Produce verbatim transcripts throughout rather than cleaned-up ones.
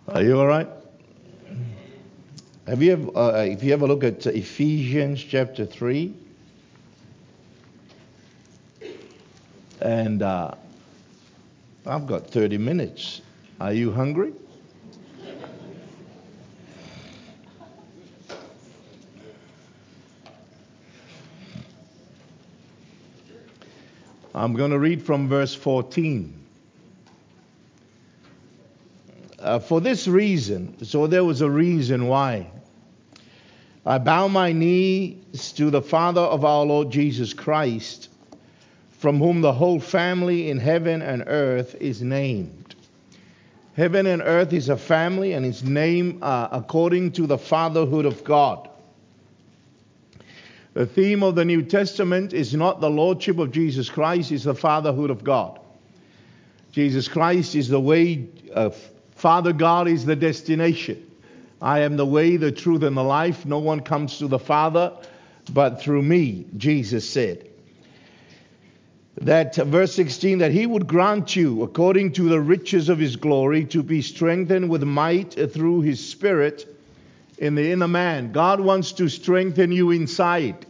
Are you all right? Have you ever, uh, if you ever look at Ephesians chapter three, and uh, I've got thirty minutes. Are you hungry? I'm going to read from verse fourteen. Uh, for this reason, so there was a reason why. I bow my knees to the Father of our Lord Jesus Christ, from whom the whole family in heaven and earth is named. Heaven and earth is a family, and it's named uh, according to the fatherhood of God. The theme of the New Testament is not the lordship of Jesus Christ, it's the fatherhood of God. Jesus Christ is the way, uh, Father God is the destination. I am the way, the truth, and the life. No one comes to the Father but through me, Jesus said. That uh, verse sixteen, that he would grant you, according to the riches of his glory, to be strengthened with might through his Spirit in the inner man. God wants to strengthen you inside.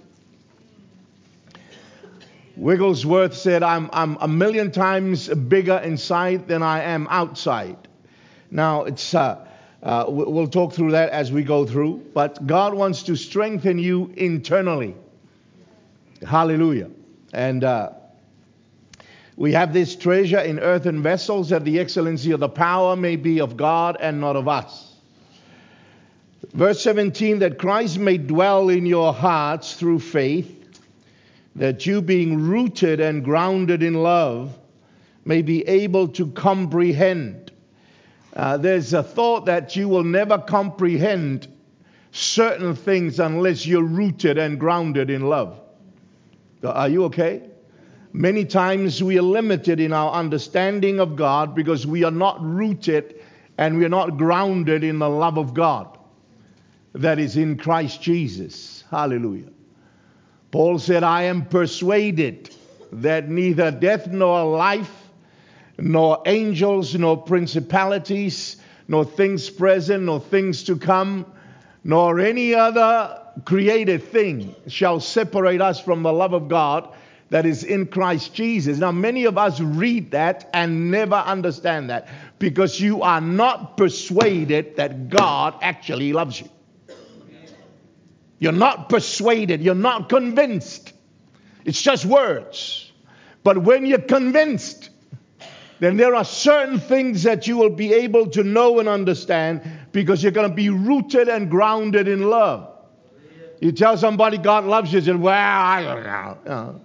Wigglesworth said, I'm, I'm a million times bigger inside than I am outside. Now, it's uh, uh, we'll talk through that as we go through, but God wants to strengthen you internally. Hallelujah. And uh, we have this treasure in earthen vessels, that the excellency of the power may be of God and not of us. Verse seventeen, that Christ may dwell in your hearts through faith, that you, being rooted and grounded in love, may be able to comprehend. Uh, there's a thought that you will never comprehend certain things unless you're rooted and grounded in love. Are you okay? Many times we are limited in our understanding of God because we are not rooted and we are not grounded in the love of God that is in Christ Jesus. Hallelujah. Paul said, I am persuaded that neither death nor life, nor angels, nor principalities, nor things present, nor things to come, nor any other created thing shall separate us from the love of God that is in Christ Jesus. Now, many of us read that and never understand that because you are not persuaded that God actually loves you. You're not persuaded. You're not convinced. It's just words. But when you're convinced, then there are certain things that you will be able to know and understand because you're going to be rooted and grounded in love. You tell somebody God loves you, and say, well, I don't know. You know.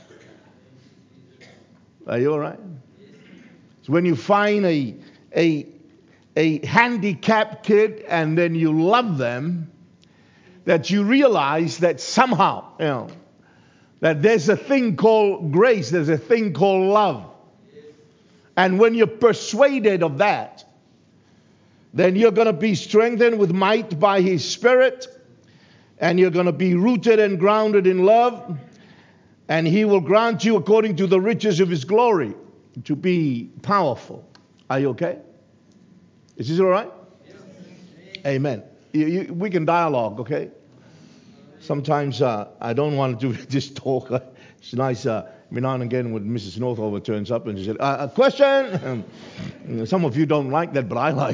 Are you all right? It's when you find a, a, a handicapped kid and then you love them, that you realize that somehow, you know, that there's a thing called grace, there's a thing called love. And when you're persuaded of that, then you're going to be strengthened with might by his Spirit, and you're going to be rooted and grounded in love, and he will grant you, according to the riches of his glory, to be powerful. Are you okay? Is this all right? Yes. Amen. You, you, we can dialogue, okay? Sometimes uh, I don't want to do this talk. It's nice. Uh, every now and again when Missus Northover turns up and she said, uh, a question? Some of you don't like that, but I like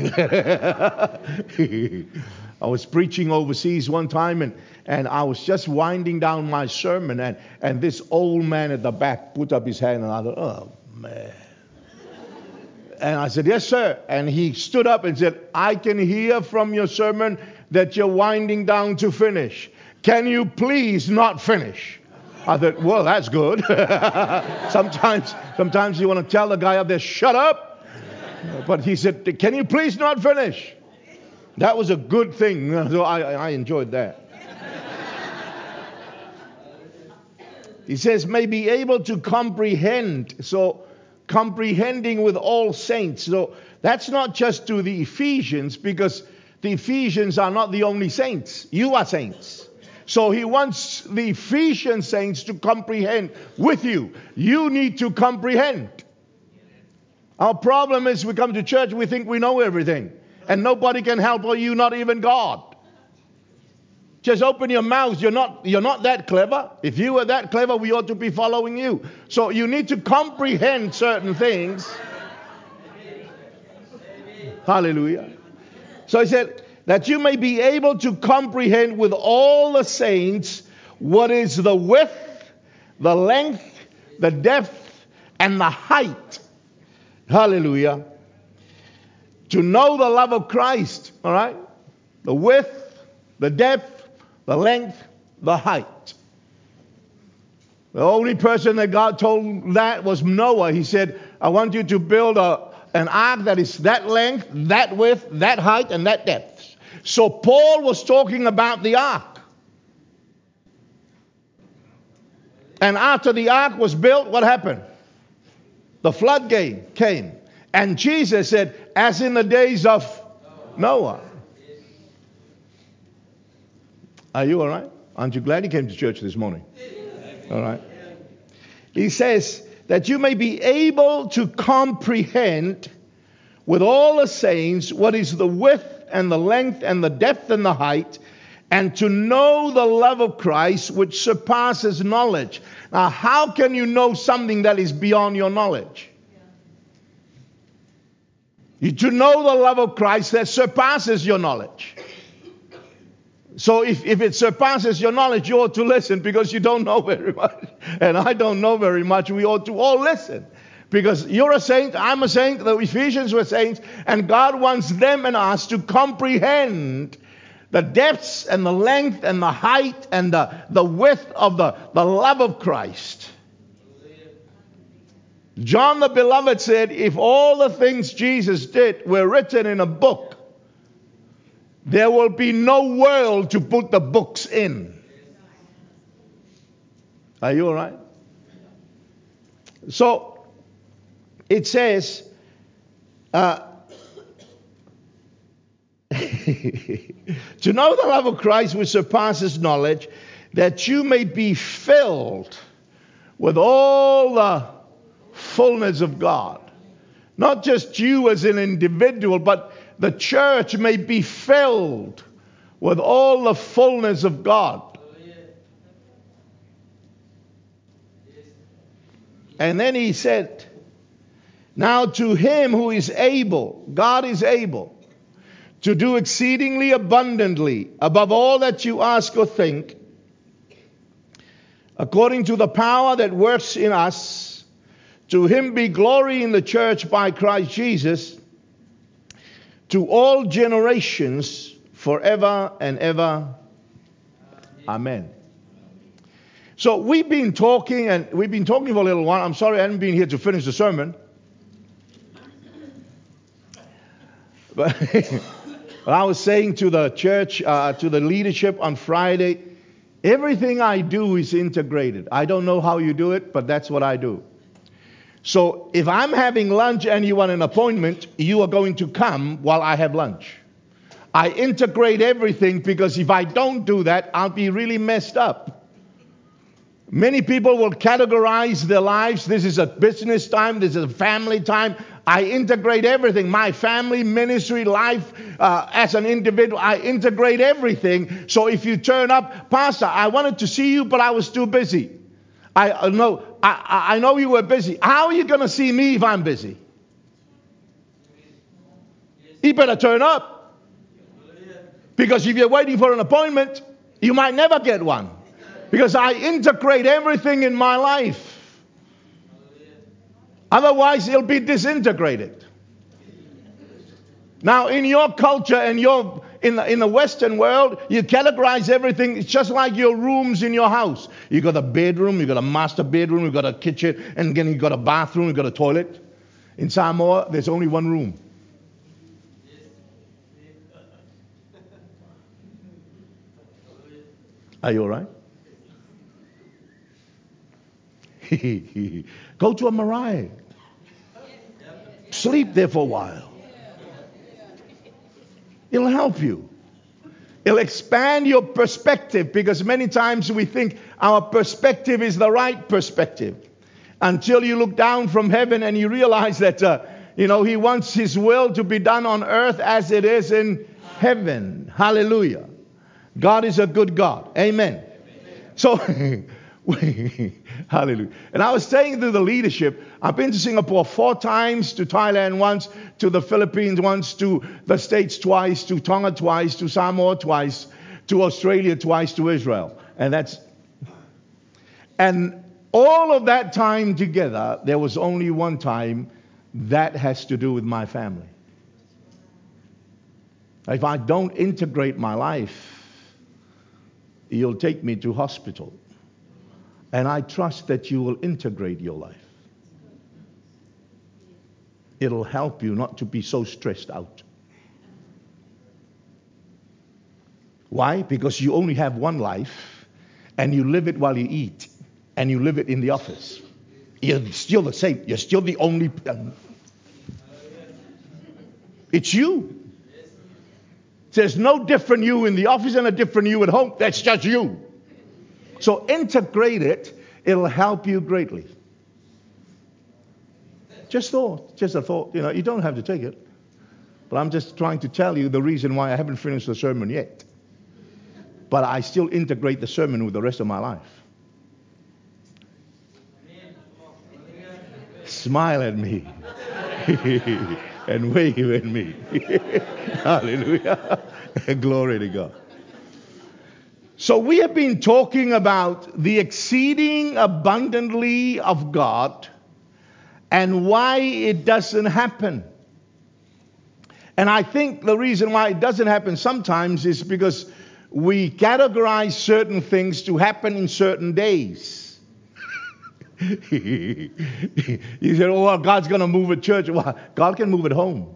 it. I was preaching overseas one time, and, and I was just winding down my sermon, and, and this old man at the back put up his hand, and I thought, oh, man. And I said, yes, sir. And he stood up and said, I can hear from your sermon that you're winding down to finish. Can you please not finish? I thought, well, that's good. sometimes, sometimes you want to tell the guy up there, shut up. But he said, can you please not finish? That was a good thing. So I, I enjoyed that. He says, may be able to comprehend. So comprehending with all saints. So that's not just to the Ephesians, because the Ephesians are not the only saints. You are saints. So he wants the Ephesian saints to comprehend with you. You need to comprehend. Our problem is we come to church, we think we know everything. And nobody can help you, not even God. Just open your mouth. You're not, you're not that clever. If you were that clever, we ought to be following you. So you need to comprehend certain things. Hallelujah. So he said, that you may be able to comprehend with all the saints what is the width, the length, the depth, and the height. Hallelujah. To know the love of Christ. All right. The width, the depth, the length, the height. The only person that God told that was Noah. He said, I want you to build a, an ark that is that length, that width, that height, and that depth. So Paul was talking about the ark. And after the ark was built, what happened? The floodgate came. And Jesus said, as in the days of Noah. Are you all right? Aren't you glad you came to church this morning? All right. He says that you may be able to comprehend with all the saints what is the width and the length and the depth and the height, and to know the love of Christ which surpasses knowledge. Now, how can you know something that is beyond your knowledge? You to know the love of Christ that surpasses your knowledge. So if, if it surpasses your knowledge, you ought to listen, because you don't know very much. And I don't know very much. We ought to all listen. Because you're a saint, I'm a saint, the Ephesians were saints, and God wants them and us to comprehend the depths and the length and the height and the, the width of the, the love of Christ. John the Beloved said, if all the things Jesus did were written in a book, there will be no world to put the books in. Are you all right? So, it says, uh, to know the love of Christ which surpasses knowledge, that you may be filled with all the fullness of God. Not just you as an individual, but the church may be filled with all the fullness of God. And then he said, now to him who is able, God is able, to do exceedingly abundantly above all that you ask or think, according to the power that works in us, to him be glory in the church by Christ Jesus, to all generations forever and ever. Amen. So we've been talking, and we've been talking for a little while. I'm sorry I haven't been here to finish the sermon. But I was saying to the church, uh, to the leadership on Friday, everything I do is integrated. I don't know how you do it, but that's what I do. So if I'm having lunch and you want an appointment, you are going to come while I have lunch. I integrate everything, because if I don't do that, I'll be really messed up. Many people will categorize their lives. This is a business time. This is a family time. I integrate everything. My family, ministry, life, uh, as an individual, I integrate everything. So if you turn up, Pastor, I wanted to see you, but I was too busy. I uh, know, I, I know you were busy. How are you going to see me if I'm busy? You better turn up. Because if you're waiting for an appointment, you might never get one. Because I integrate everything in my life. Otherwise, it'll be disintegrated. Now, in your culture and your in the, in the Western world, you categorize everything. It's just like your rooms in your house. You got a bedroom, you got a master bedroom, you got a kitchen, and then you got a bathroom, you got a toilet. In Samoa, there's only one room. Are you all right? Go to a marae. Sleep there for a while. It'll help you. It'll expand your perspective, because many times we think our perspective is the right perspective until you look down from heaven and you realize that uh, You know, he wants his will to be done on earth as it is in heaven. Hallelujah. God is a good God. Amen. So, hallelujah. And I was saying to the leadership, I've been to Singapore four times, to Thailand once, to the Philippines once, to the States twice, to Tonga twice, to Samoa twice, to Australia twice, to Israel. And that's, and all of that time together, there was only one time that has to do with my family. If I don't integrate my life, you'll take me to hospital. And I trust that you will integrate your life. It'll help you not to be so stressed out. Why? Because you only have one life, and you live it while you eat, and you live it in the office. You're still the same. You're still the only. Um, it's you. There's no different you in the office and a different you at home. That's just you. So integrate it. It'll help you greatly. Just thought. Just a thought. You know, you don't have to take it. But I'm just trying to tell you the reason why I haven't finished the sermon yet. But I still integrate the sermon with the rest of my life. Smile at me. And wave at me. Hallelujah. Glory to God. So we have been talking about the exceeding abundantly of God and why it doesn't happen. And I think the reason why it doesn't happen sometimes is because we categorize certain things to happen in certain days. You said, oh, well, God's going to move at church. Well, God can move at home.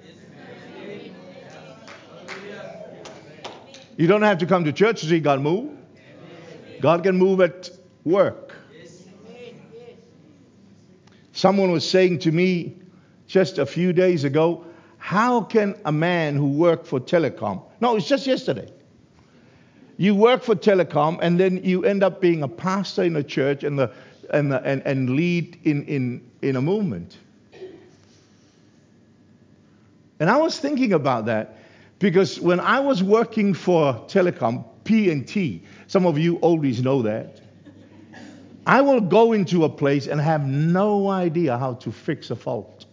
You don't have to come to church to see God move. God can move at work. Someone was saying to me just a few days ago, how can a man who worked for telecom, no, it's just yesterday. You work for telecom and then you end up being a pastor in a church and the and the, and, and lead in, in, in a movement. And I was thinking about that because when I was working for telecom, P and T, some of you oldies know that, I will go into a place and have no idea how to fix a fault.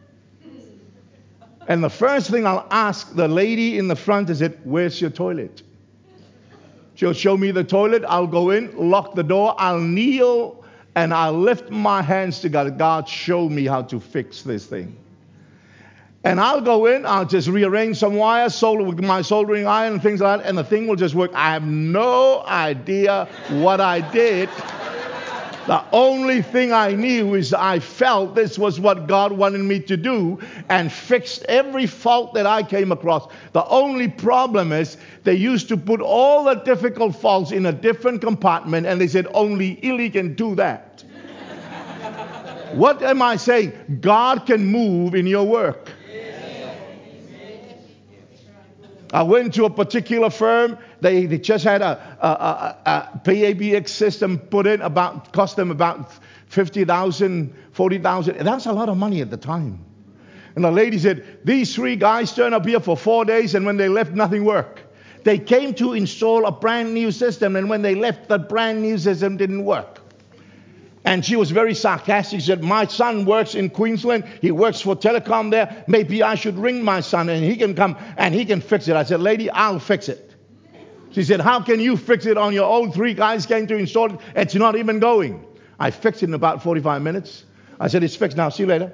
And the first thing I'll ask the lady in the front is, it, where's your toilet? She'll show me the toilet. I'll go in, lock the door. I'll kneel and I'll lift my hands to God. God, show me how to fix this thing. And I'll go in. I'll just rearrange some wires, solder with my soldering iron and things like that, and the thing will just work. I have no idea what I did. The only thing I knew is I felt this was what God wanted me to do and fixed every fault that I came across. The only problem is they used to put all the difficult faults in a different compartment and they said only Ili can do that. What am I saying? God can move in your work. I went to a particular firm. They, they just had a, a, a, a P A B X system put in, about cost them about fifty thousand, forty thousand. That's a lot of money at the time. And the lady said, these three guys turned up here for four days, and when they left, nothing worked. They came to install a brand new system, and when they left, the brand new system didn't work. And she was very sarcastic. She said, my son works in Queensland. He works for telecom there. Maybe I should ring my son and he can come and he can fix it. I said, lady, I'll fix it. She said, how can you fix it on your own? Three guys came to install it. It's not even going. I fixed it in about forty-five minutes. I said, it's fixed now. See you later.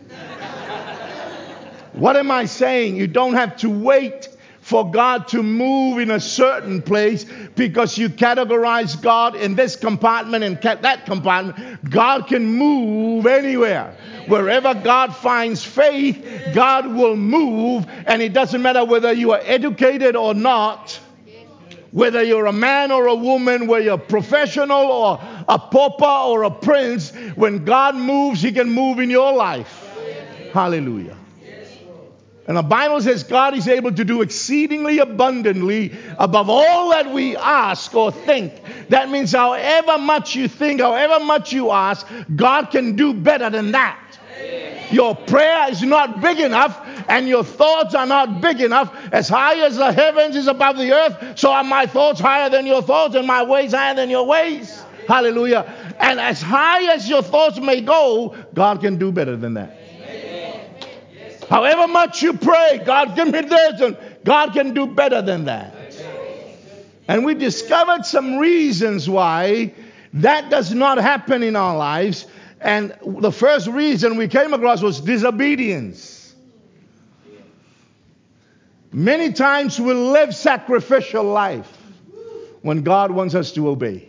What am I saying? You don't have to wait for God to move in a certain place because you categorize God in this compartment and that compartment. God can move anywhere. Wherever God finds faith, God will move. And it doesn't matter whether you are educated or not, whether you're a man or a woman, whether you're a professional or a pauper or a prince. When God moves, He can move in your life. Hallelujah. And the Bible says God is able to do exceedingly abundantly above all that we ask or think. That means however much you think, however much you ask, God can do better than that. Amen. Your prayer is not big enough, and your thoughts are not big enough. As high as the heavens is above the earth, so are my thoughts higher than your thoughts, and my ways higher than your ways. Hallelujah. And as high as your thoughts may go, God can do better than that. However much you pray, God, give me this, and God can do better than that. And we discovered some reasons why that does not happen in our lives. And the first reason we came across was disobedience. Many times we live sacrificial life when God wants us to obey.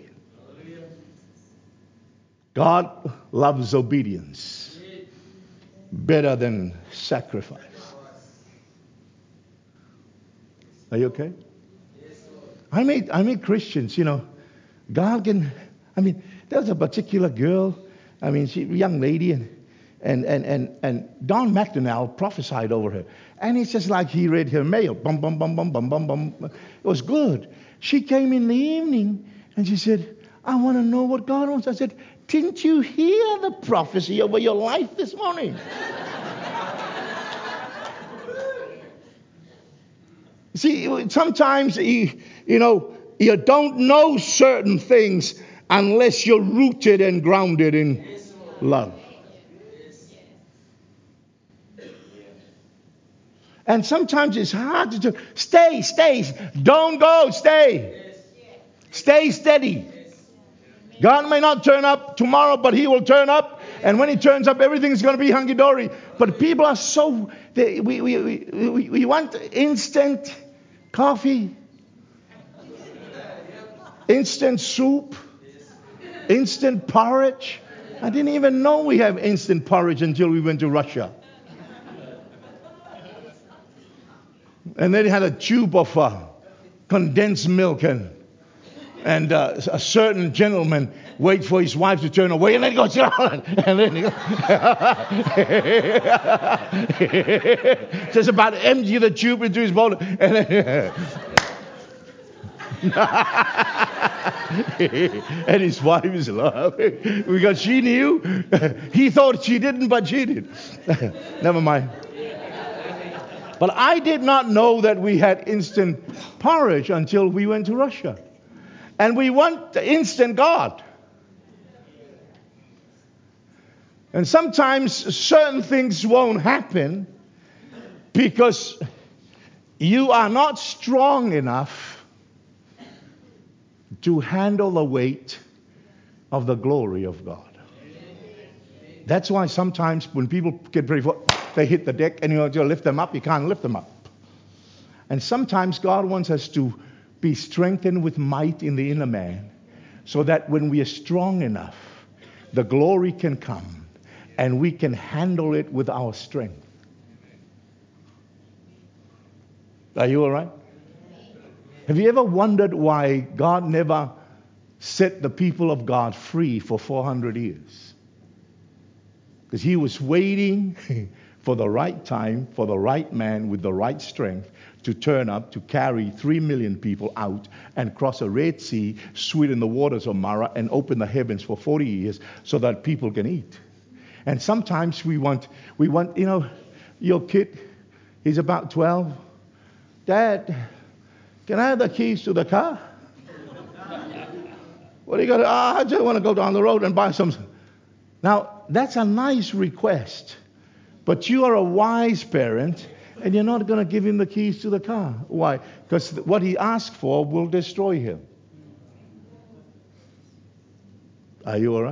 God loves obedience better than sacrifice. Are you okay? I meet I meet Christians, you know. God can. I mean, there's a particular girl. I mean, she young lady, and and and and and Don McDonnell prophesied over her, and it's just like he read her mail. Bum bum bum bum bum bum bum. It was good. She came in the evening and she said, "I want to know what God wants." I said, "Didn't you hear the prophecy over your life this morning?" See, sometimes you, you know you don't know certain things unless you're rooted and grounded in love. And sometimes it's hard to do. Stay, stay. Don't go, stay. Stay steady. God may not turn up tomorrow, but He will turn up. And when He turns up, everything's going to be hunky-dory. But people are so, they, we, we, we, we want instant coffee, instant soup, instant porridge. I didn't even know we have instant porridge until we went to Russia. And then he had a tube of uh, condensed milk, and and uh, a certain gentleman wait for his wife to turn away, and then he goes, and then he goes, just about empty the tube into his bowl, and then and his wife is laughing because she knew. He thought she didn't, but she did. Never mind. But I did not know that we had instant porridge until we went to Russia. And we want the instant God. And sometimes certain things won't happen because you are not strong enough to handle the weight of the glory of God. That's why sometimes when people get ready for, they hit the deck and you want to lift them up, you can't lift them up. And sometimes God wants us to be strengthened with might in the inner man so that when we are strong enough, the glory can come and we can handle it with our strength. Are you all right? Have you ever wondered why God never set the people of God free for four hundred years? Because He was waiting for the right time, for the right man with the right strength to turn up to carry three million people out and cross a Red Sea, sweeten the waters of Mara, and open the heavens for forty years so that people can eat. And sometimes we want, we want, you know, your kid, he's about twelve. Dad, can I have the keys to the car? What do you got? To, oh, I just want to go down the road and buy some. Now, that's a nice request. But you are a wise parent, and you're not going to give him the keys to the car. Why? Because what he asked for will destroy him. Are you all right?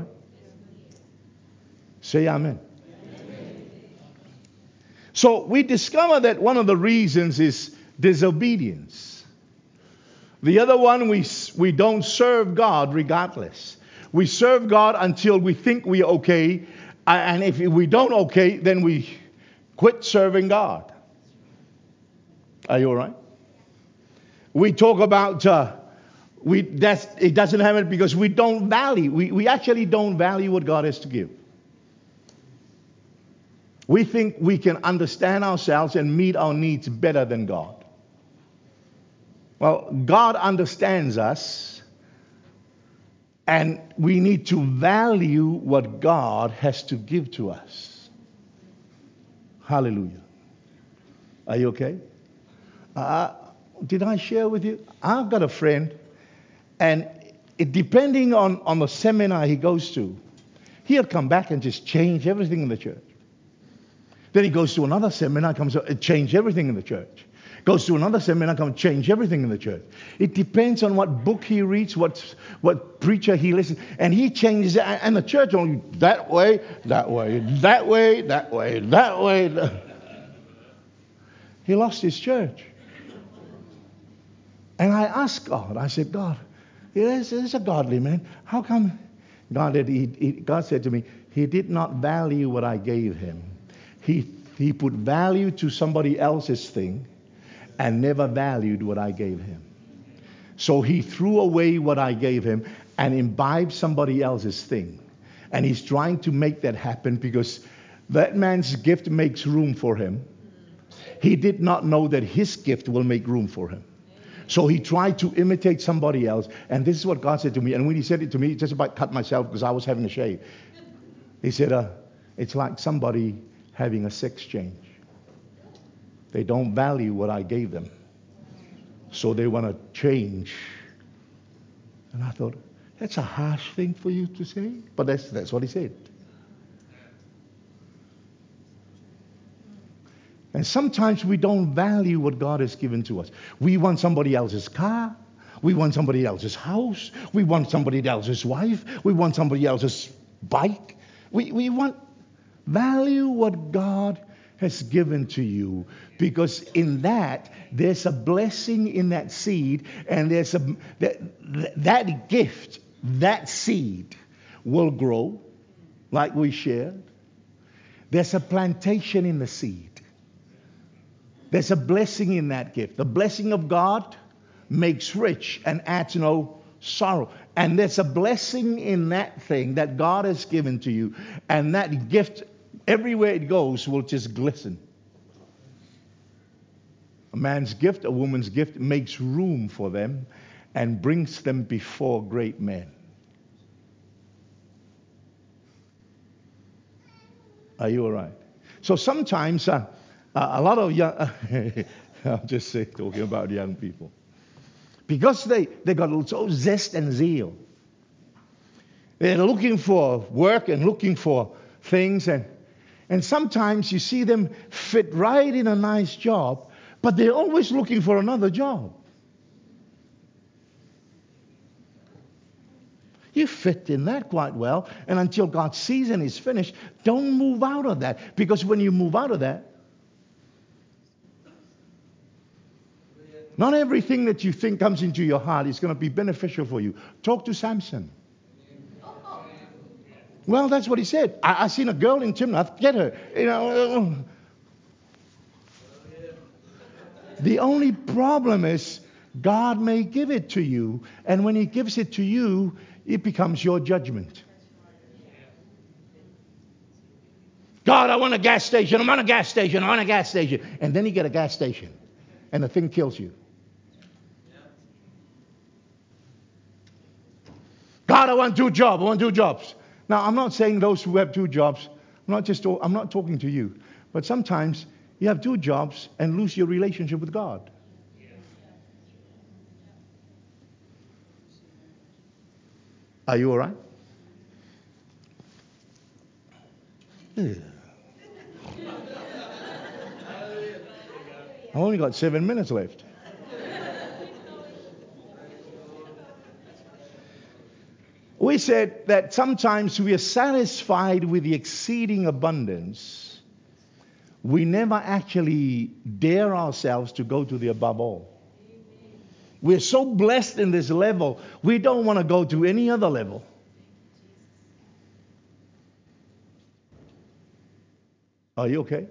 Say amen. Amen. So we discover that one of the reasons is disobedience. The other one, we, we don't serve God regardless. We serve God until we think we're okay. And if we don't okay, then we quit serving God. Are you all right? We talk about uh, we that's it doesn't happen because we don't value. We we actually don't value what God has to give. We think we can understand ourselves and meet our needs better than God. Well, God understands us, and we need to value what God has to give to us. Hallelujah. Are you okay? Uh, did I share with you? I've got a friend, and it, depending on, on the seminar he goes to, he'll come back and just change everything in the church. Then he goes to another seminar, comes out and change everything in the church. Goes to another seminar, comes change everything in the church. It depends on what book he reads, what what preacher he listens, and he changes it. And the church only that way, that way, that way, that way, that way. That. He lost his church. And I asked God, I said, God, this is a godly man. How come? God, had, he, he, God said to me, he did not value what I gave him. He, he put value to somebody else's thing and never valued what I gave him. So he threw away what I gave him and imbibed somebody else's thing. And he's trying to make that happen because that man's gift makes room for him. He did not know that his gift will make room for him. So he tried to imitate somebody else. And this is what God said to me. And when he said it to me, just about cut myself because I was having a shave. He said, uh, it's like somebody having a sex change. They don't value what I gave them. So they want to change. And I thought, that's a harsh thing for you to say. But that's, that's what he said. And sometimes we don't value what God has given to us. We want somebody else's car. We want somebody else's house. We want somebody else's wife. We want somebody else's bike. We, we want value what God has given to you, because in that there's a blessing in that seed, and there's a that, that gift, that seed will grow like we shared. There's a plantation in the seed. There's a blessing in that gift. The blessing of God makes rich and adds no sorrow. And there's a blessing in that thing that God has given to you. And that gift, everywhere it goes, will just glisten. A man's gift, a woman's gift, makes room for them and brings them before great men. Are you all right? So sometimes... Uh, Uh, a lot of young, I'm just say, talking about young people, because they, they got so zest and zeal. They're looking for work and looking for things, and and sometimes you see them fit right in a nice job, but they're always looking for another job. You fit in that quite well, and until God's season is finished, don't move out of that, because when you move out of that, not everything that you think comes into your heart is going to be beneficial for you. Talk to Samson. Well, that's what he said. I, I seen a girl in Timnath. Get her. You know. The only problem is God may give it to you, and when He gives it to you, it becomes your judgment. God, I want a gas station. I want a gas station. I want a gas station. And then you get a gas station, and the thing kills you. God, I want two jobs. I want two jobs. Now, I'm not saying those who have two jobs. I'm not just. I'm not talking to you. But sometimes you have two jobs and lose your relationship with God. Are you all right? Yeah. I only got seven minutes left. We said that sometimes we are satisfied with the exceeding abundance. We never actually dare ourselves to go to the above all. We're so blessed in this level, we don't want to go to any other level. Are you okay?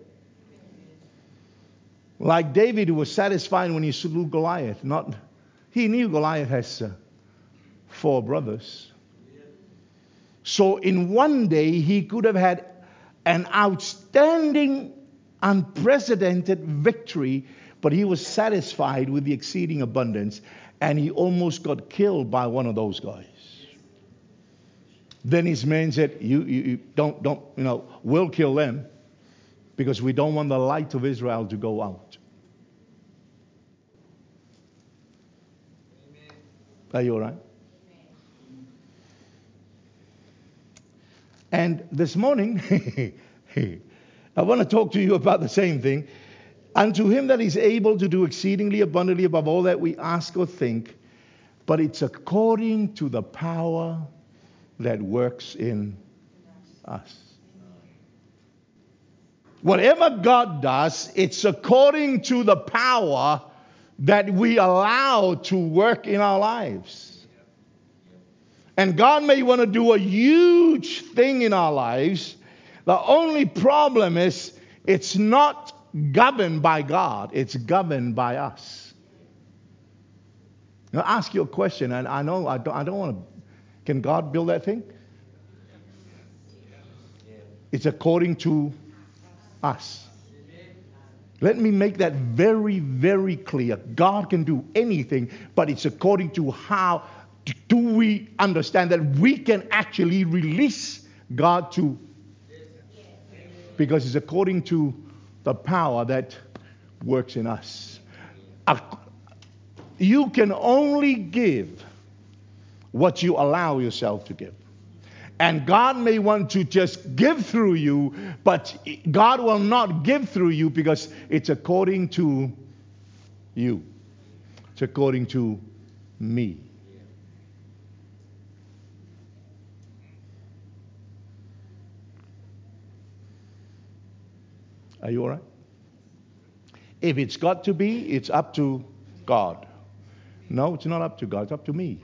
Like David, who was satisfied when he slew Goliath. Not, he knew Goliath has uh, four brothers. So in one day, he could have had an outstanding, unprecedented victory, but he was satisfied with the exceeding abundance, and he almost got killed by one of those guys. Then his men said, you, you, you don't, don't, you know, we'll kill them. because we don't want the light of Israel to go out. Amen. Are you all right? And this morning, I want to talk to you about the same thing. Unto him that is able to do exceedingly abundantly above all that we ask or think, but it's according to the power that works in us. Whatever God does, it's according to the power that we allow to work in our lives. And God may want to do a huge thing in our lives. The only problem is it's not governed by God. It's governed by us. Now, I'll ask you a question, and I know I don't, I don't want to. Can God build that thing? It's according to us. Let me make that very, very clear. God can do anything, but it's according to how do we understand that we can actually release God to, because it's according to the power that works in us. You can only give what you allow yourself to give. And God may want to just give through you, but God will not give through you because it's according to you. It's according to me. Are you all right? If it's got to be, it's up to God. No, it's not up to God. It's up to me.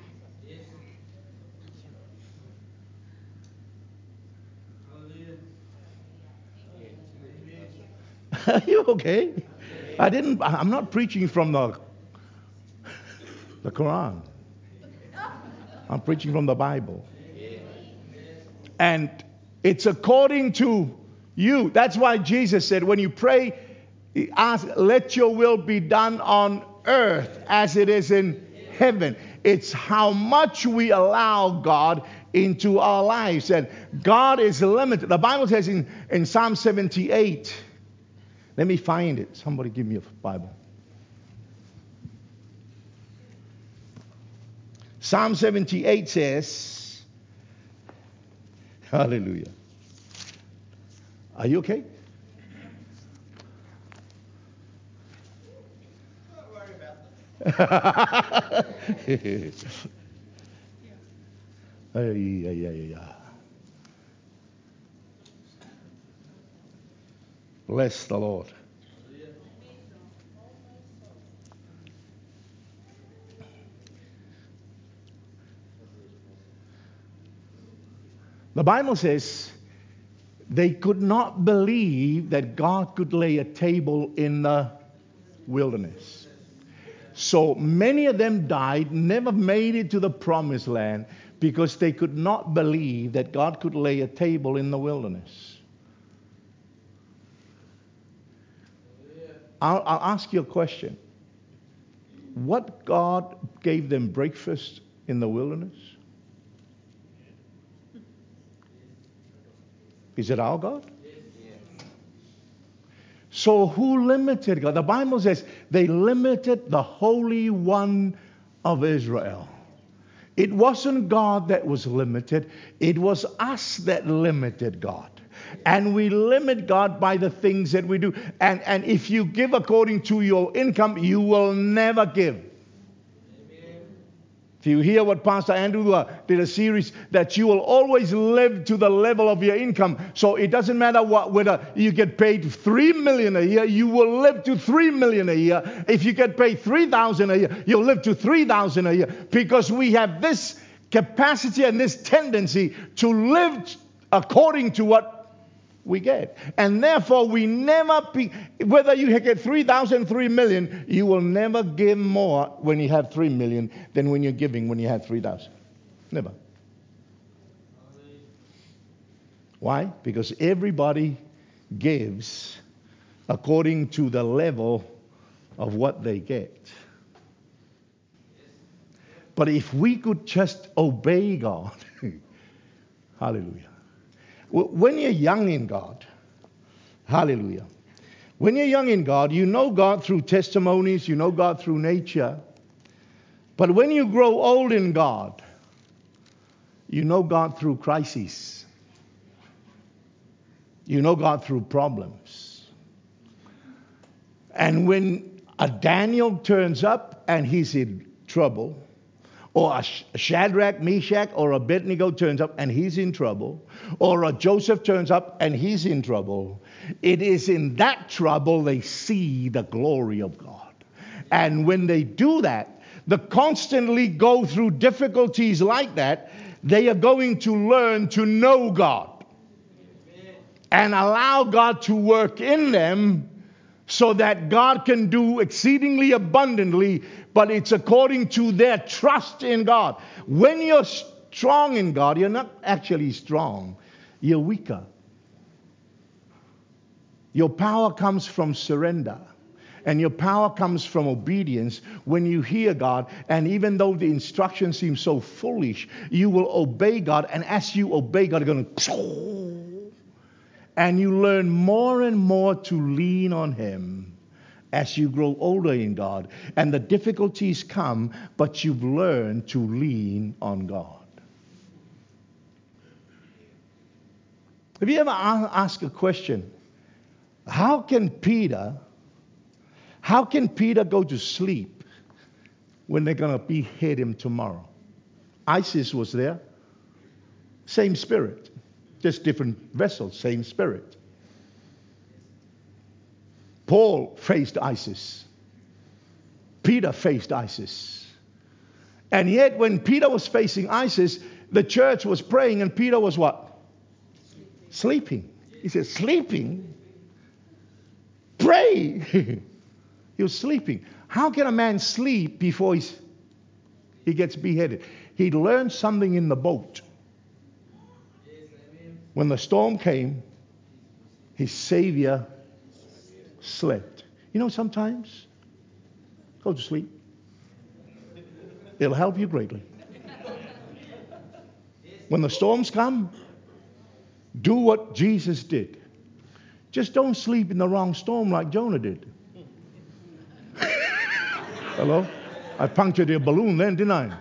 Are you okay? I didn't. I'm not preaching from the the Quran. I'm preaching from the Bible. And it's according to you. That's why Jesus said, when you pray, ask, let your will be done on earth as it is in heaven. It's how much we allow God into our lives. And God is limited. The Bible says in, in Psalm seventy-eight, let me find it. Somebody give me a Bible. Psalm seventy-eight says, hallelujah. Are you okay? Don't worry about them. Ay, ay, ay, ay. Bless the Lord. The Bible says they could not believe that God could lay a table in the wilderness. So many of them died, never made it to the promised land because they could not believe that God could lay a table in the wilderness. I'll, I'll ask you a question. What God gave them breakfast in the wilderness? Is it our God? So who limited God? The Bible says they limited the Holy One of Israel. It wasn't God that was limited. It was us that limited God. And we limit God by the things that we do. And, and if you give according to your income, you will never give. If you hear what Pastor Andrew uh, did a series, that you will always live to the level of your income. So it doesn't matter what, whether you get paid three million dollars a year, you will live to three million dollars a year. If you get paid three thousand dollars a year, you'll live to three thousand dollars a year. Because we have this capacity and this tendency to live according to what we get. And therefore, we never, be, whether you get three thousand, three million, you will never give more when you have three million than when you're giving when you have three thousand. Never. Why? Because everybody gives according to the level of what they get. But if we could just obey God, hallelujah. When you're young in God, Hallelujah. When you're young in God, you know God through testimonies, you know God through nature. But when you grow old in God, you know God through crises. You know God through problems. And when a Daniel turns up and he's in trouble, or a Shadrach, Meshach, or Abednego turns up and he's in trouble, or a Joseph turns up and he's in trouble, it is in that trouble they see the glory of God. And when they do that, they constantly go through difficulties like that, they are going to learn to know God and allow God to work in them so that God can do exceedingly abundantly, but it's according to their trust in God. When you're strong in God, you're not actually strong, you're weaker. Your power comes from surrender. And your power comes from obedience when you hear God. And even though the instruction seems so foolish, you will obey God. And as you obey God, you're going to... And you learn more and more to lean on Him as you grow older in God. And the difficulties come, but you've learned to lean on God. Have you ever asked a question? How can Peter... How can Peter go to sleep when they're going to behead him tomorrow? ISIS was there. Same spirit. Just different vessels, same spirit. Paul faced ISIS. Peter faced ISIS. And yet when Peter was facing ISIS, the church was praying and Peter was what? Sleeping. He said, sleeping? Pray! He was sleeping. How can a man sleep before he's, he gets beheaded? He learned something in the boat. When the storm came, his Savior slept. You know, sometimes, go to sleep. It'll help you greatly. When the storms come, do what Jesus did. Just don't sleep in the wrong storm like Jonah did. Hello? I punctured your balloon then, didn't I?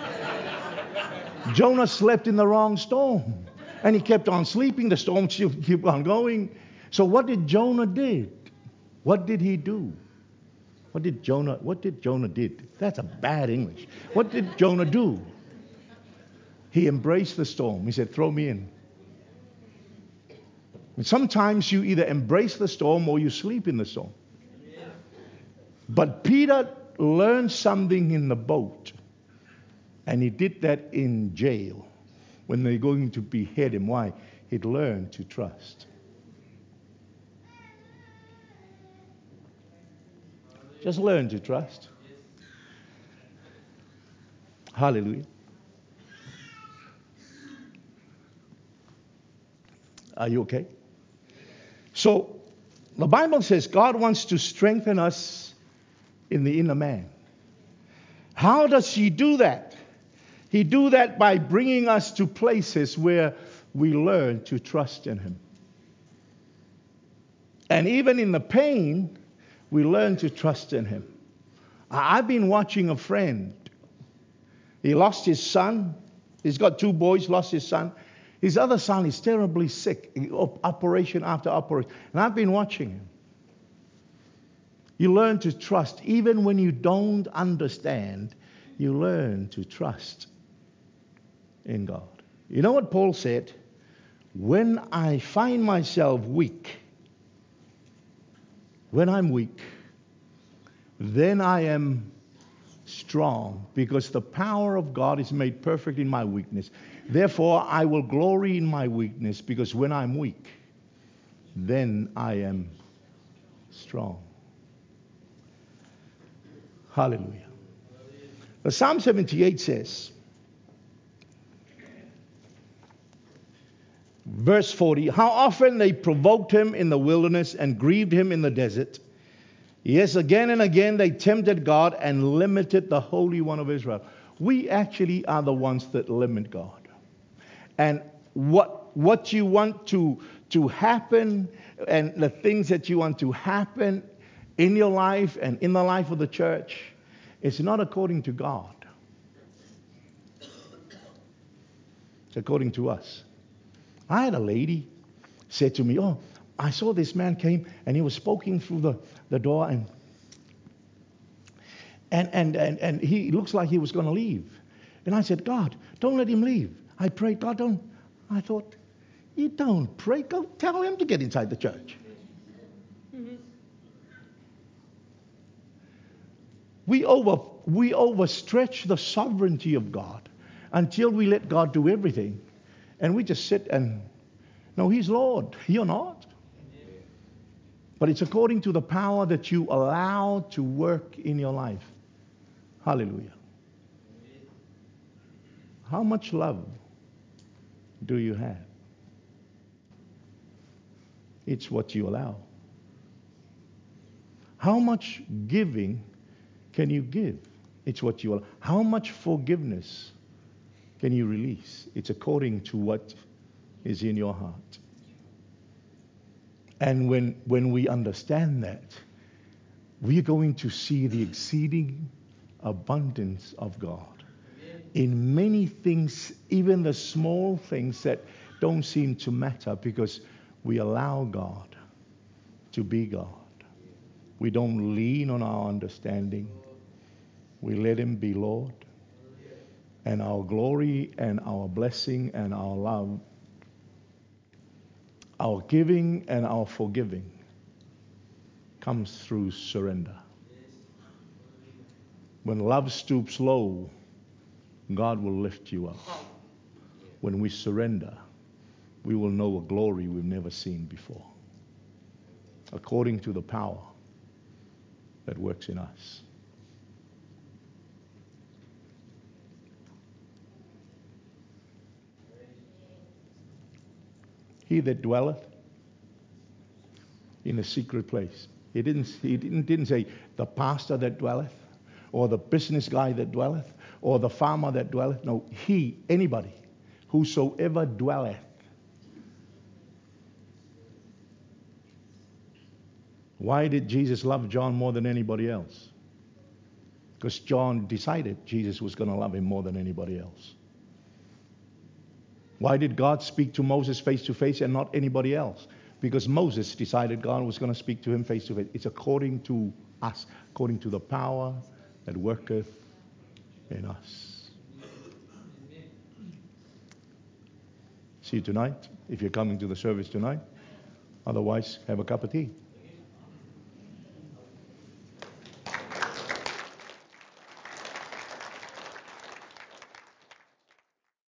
Jonah slept in the wrong storm. And he kept on sleeping. The storm still kept on going. So what did Jonah did? What did he do? What did Jonah, what did Jonah did? That's a bad English. What did Jonah do? He embraced the storm. He said, throw me in. And sometimes you either embrace the storm or you sleep in the storm. But Peter learned something in the boat. And he did that in jail when they're going to behead him. Why? He'd learned to trust. Just learn to trust. Hallelujah. Are you okay? So, the Bible says God wants to strengthen us in the inner man. How does He do that? He do that by bringing us to places where we learn to trust in Him. And even in the pain, we learn to trust in Him. I've been watching a friend. He lost his son. He's got two boys, lost his son. His other son is terribly sick, operation after operation. And I've been watching him. You learn to trust. Even when you don't understand, you learn to trust in God. You know what Paul said? When I find myself weak, when I'm weak, then I am strong, because the power of God is made perfect in my weakness. Therefore, I will glory in my weakness, because when I'm weak, then I am strong. Hallelujah. The Psalm seventy-eight says, verse forty, how often they provoked him in the wilderness and grieved him in the desert. Yes, again and again they tempted God and limited the Holy One of Israel. We actually are the ones that limit God. And what what you want to, to happen and the things that you want to happen in your life and in the life of the church, it's not according to God. It's according to us. I had a lady said to me, oh, I saw this man came and he was poking through the, the door and, and, and, and, and he looks like he was going to leave. And I said, God, don't let him leave. I prayed, God, don't. I thought, you don't pray. Go tell him to get inside the church. Mm-hmm. We over we overstretch the sovereignty of God until we let God do everything. And we just sit and, no, he's Lord. You're not. But it's according to the power that you allow to work in your life. Hallelujah. How much love do you have? It's what you allow. How much giving can you give? It's what you allow. How much forgiveness can you release? It's according to what is in your heart. And when, when we understand that, we are going to see the exceeding abundance of God in many things, even the small things that don't seem to matter, because we allow God to be God. We don't lean on our understanding. We let him be Lord. And our glory and our blessing and our love, our giving and our forgiving comes through surrender. When love stoops low, God will lift you up. When we surrender, we will know a glory we've never seen before, according to the power that works in us. He that dwelleth in a secret place. He didn't, he didn't, didn't say the pastor that dwelleth, or the business guy that dwelleth, or the farmer that dwelleth. No, he, anybody, whosoever dwelleth. Why did Jesus love John more than anybody else? Because John decided Jesus was going to love him more than anybody else. Why did God speak to Moses face to face and not anybody else? Because Moses decided God was going to speak to him face to face. It's according to us, according to the power that worketh in us. See you tonight, if you're coming to the service tonight. Otherwise, have a cup of tea.